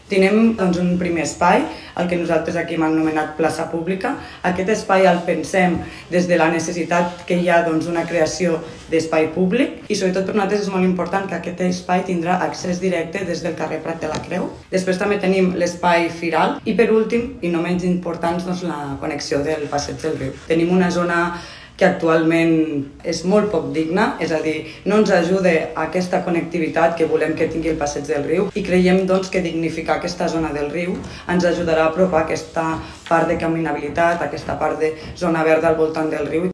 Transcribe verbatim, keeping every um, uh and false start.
Tenim doncs, un primer espai, el que nosaltres aquí hem anomenat plaça pública. Aquest espai el pensem des de la necessitat que hi ha doncs, una creació d'espai públic i sobretot per nosaltres és molt important que aquest espai tindrà accés directe des del carrer Prat de la Creu. Després també tenim l'espai firal i per últim, i no menys important, doncs, la connexió del Passeig del Riu. Tenim una zona que actualment és molt poc digna, és a dir, no ens ajuda a aquesta connectivitat que volem que tingui el Passeig del Riu i creiem doncs, que dignificar aquesta zona del riu ens ajudarà a apropar aquesta part de caminabilitat, aquesta part de zona verda al voltant del riu.